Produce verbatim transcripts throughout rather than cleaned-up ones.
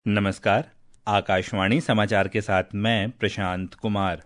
नमस्कार, आकाशवाणी समाचार के साथ मैं प्रशांत कुमार।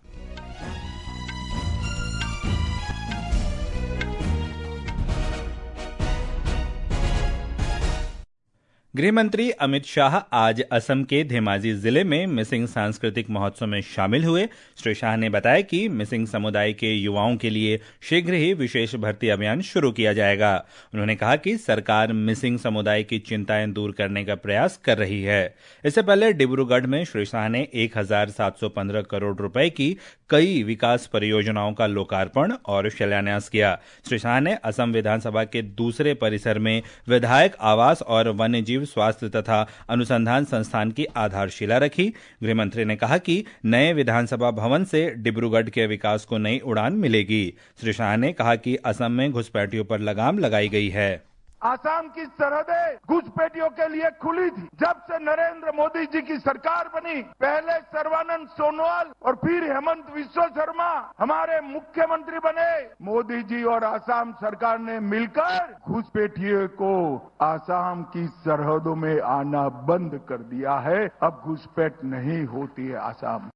गृह मंत्री अमित शाह आज असम के धेमाजी जिले में मिसिंग सांस्कृतिक महोत्सव में शामिल हुए। श्री शाह ने बताया कि मिसिंग समुदाय के युवाओं के लिए शीघ्र ही विशेष भर्ती अभियान शुरू किया जाएगा। उन्होंने कहा कि सरकार मिसिंग समुदाय की चिंताएं दूर करने का प्रयास कर रही है। इससे पहले डिब्रूगढ़ में श्री शाह ने एक हजार सात सौ पंद्रह करोड़ रुपए की कई विकास परियोजनाओं का लोकार्पण और शिलान्यास किया। श्री शाह ने असम विधानसभा के दूसरे परिसर में विधायक आवास और वन्यजीव स्वास्थ्य तथा अनुसंधान संस्थान की आधारशिला रखी। गृह मंत्री ने कहा कि नए विधानसभा भवन से डिब्रूगढ़ के विकास को नई उड़ान मिलेगी। श्री शाह ने कहा कि असम में घुसपैठियों पर लगाम लगाई गई है। आसाम की सरहदें घुसपैठियों के लिए खुली थी। जब से नरेंद्र मोदी जी की सरकार बनी, पहले सर्बानंद सोनोवाल और फिर हेमंत बिस्वा शर्मा हमारे मुख्यमंत्री बने। मोदी जी और आसाम सरकार ने मिलकर घुसपैठियों को आसाम की सरहदों में आना बंद कर दिया है। अब घुसपैठ नहीं होती है आसाम।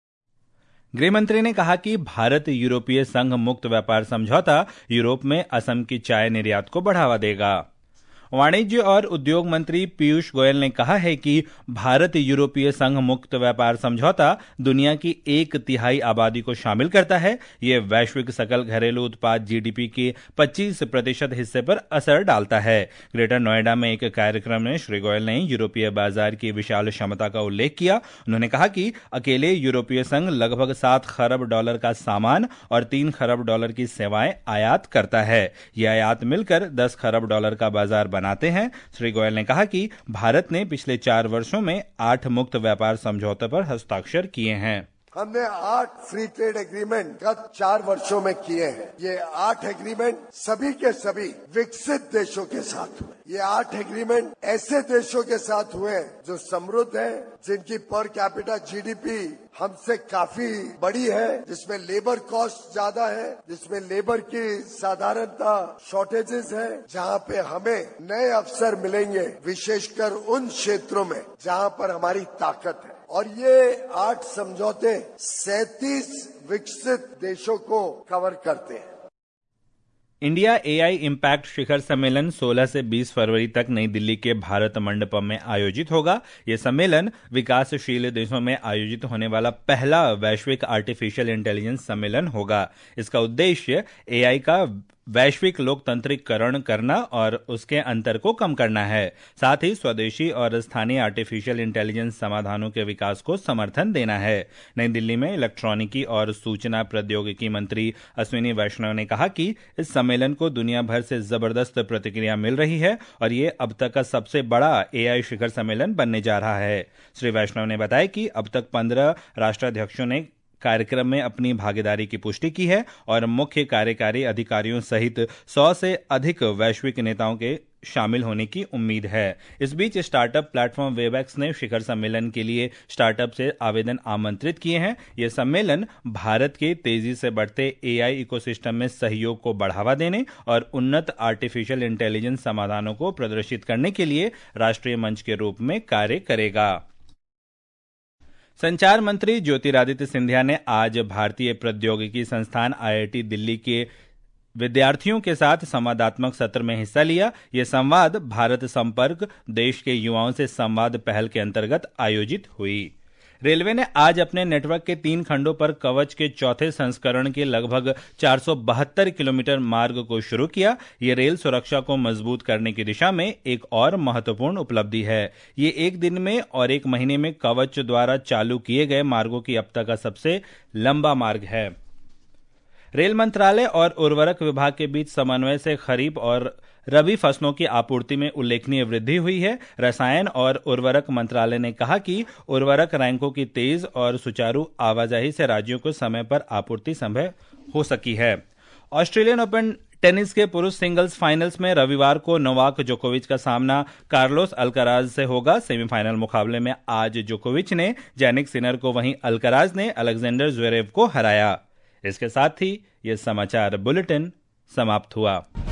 गृह मंत्री ने कहा कि भारत यूरोपीय संघ मुक्त व्यापार समझौता यूरोप में असम की चाय निर्यात को बढ़ावा देगा। वाणिज्य और उद्योग मंत्री पीयूष गोयल ने कहा है कि भारत यूरोपीय संघ मुक्त व्यापार समझौता दुनिया की एक तिहाई आबादी को शामिल करता है। यह वैश्विक सकल घरेलू उत्पाद जीडीपी के पच्चीस प्रतिशत हिस्से पर असर डालता है। ग्रेटर नोएडा में एक कार्यक्रम में श्री गोयल ने यूरोपीय बाजार की विशाल क्षमता का उल्लेख किया। उन्होंने कहा कि अकेले यूरोपीय संघ लगभग सात खरब डॉलर का सामान और तीन खरब डॉलर की सेवाएं आयात करता है। यह आयात मिलकर दस खरब डॉलर का बाजार बनाते हैं। श्री गोयल ने कहा कि भारत ने पिछले चार वर्षों में आठ मुक्त व्यापार समझौतों पर हस्ताक्षर किए हैं। हमने आठ फ्री ट्रेड एग्रीमेंट गत चार वर्षों में किए हैं। ये आठ एग्रीमेंट सभी के सभी विकसित देशों के साथ हुए। ये आठ एग्रीमेंट ऐसे देशों के साथ हुए जो समृद्ध हैं, जिनकी पर कैपिटा जीडीपी हमसे काफी बड़ी है, जिसमें लेबर कॉस्ट ज्यादा है, जिसमें लेबर की साधारणता शॉर्टेजेस है, जहाँ पे हमें नए अवसर मिलेंगे, विशेषकर उन क्षेत्रों में जहाँ पर हमारी ताकत है। और ये आठ समझौते सैंतीस विकसित देशों को कवर करते हैं। इंडिया एआई इम्पैक्ट शिखर सम्मेलन सोलह से बीस फरवरी तक नई दिल्ली के भारत मंडपम में आयोजित होगा। यह सम्मेलन विकासशील देशों में आयोजित होने वाला पहला वैश्विक आर्टिफिशियल इंटेलिजेंस सम्मेलन होगा। इसका उद्देश्य एआई का वैश्विक लोकतांत्रिकरण करना और उसके अंतर को कम करना है। साथ ही स्वदेशी और स्थानीय आर्टिफिशियल इंटेलिजेंस समाधानों के विकास को समर्थन देना है। नई दिल्ली में इलेक्ट्रॉनिकी और सूचना प्रौद्योगिकी मंत्री अश्विनी वैष्णव ने कहा कि इस सम्मेलन को दुनिया भर से जबरदस्त प्रतिक्रिया मिल रही है और ये अब तक का सबसे बड़ा एआई शिखर सम्मेलन बनने जा रहा है। श्री वैष्णव ने बताया कि अब तक पंद्रह राष्ट्राध्यक्षों ने कार्यक्रम में अपनी भागीदारी की पुष्टि की है और मुख्य कार्यकारी अधिकारियों सहित सौ से अधिक वैश्विक नेताओं के शामिल होने की उम्मीद है। इस बीच स्टार्टअप प्लेटफॉर्म वेबएक्स ने शिखर सम्मेलन के लिए स्टार्टअप से आवेदन आमंत्रित किए हैं। यह सम्मेलन भारत के तेजी से बढ़ते एआई इकोसिस्टम में सहयोग को बढ़ावा देने और उन्नत आर्टिफिशियल इंटेलिजेंस समाधानों को प्रदर्शित करने के लिए राष्ट्रीय मंच के रूप में कार्य करेगा। संचार मंत्री ज्योतिरादित्य सिंधिया ने आज भारतीय प्रौद्योगिकी संस्थान आईआईटी दिल्ली के विद्यार्थियों के साथ संवादात्मक सत्र में हिस्सा लिया। यह संवाद भारत संपर्क देश के युवाओं से संवाद पहल के अंतर्गत आयोजित हुई। रेलवे ने आज अपने नेटवर्क के तीन खंडों पर कवच के चौथे संस्करण के लगभग चार सौ बहत्तर किलोमीटर मार्ग को शुरू किया। ये रेल सुरक्षा को मजबूत करने की दिशा में एक और महत्वपूर्ण उपलब्धि है। ये एक दिन में और एक महीने में कवच द्वारा चालू किए गए मार्गों की अब तक का सबसे लंबा मार्ग है। रेल मंत्रालय और उर्वरक विभाग के बीच समन्वय से खरीफ और रबी फसलों की आपूर्ति में उल्लेखनीय वृद्धि हुई है। रसायन और उर्वरक मंत्रालय ने कहा कि उर्वरक रैंकों की तेज और सुचारू आवाजाही से राज्यों को समय पर आपूर्ति संभव हो सकी है। ऑस्ट्रेलियन ओपन टेनिस के पुरुष सिंगल्स फाइनल्स में रविवार को नोवाक जोकोविच का सामना कार्लोस अल्कराज से होगा। सेमीफाइनल मुकाबले में आज जोकोविच ने जैनिक सिनर को, वहीं अल्कराज ने अलेक्जेंडर ज्वेरेव को हराया। इसके साथ ही यह समाचार बुलेटिन समाप्त हुआ।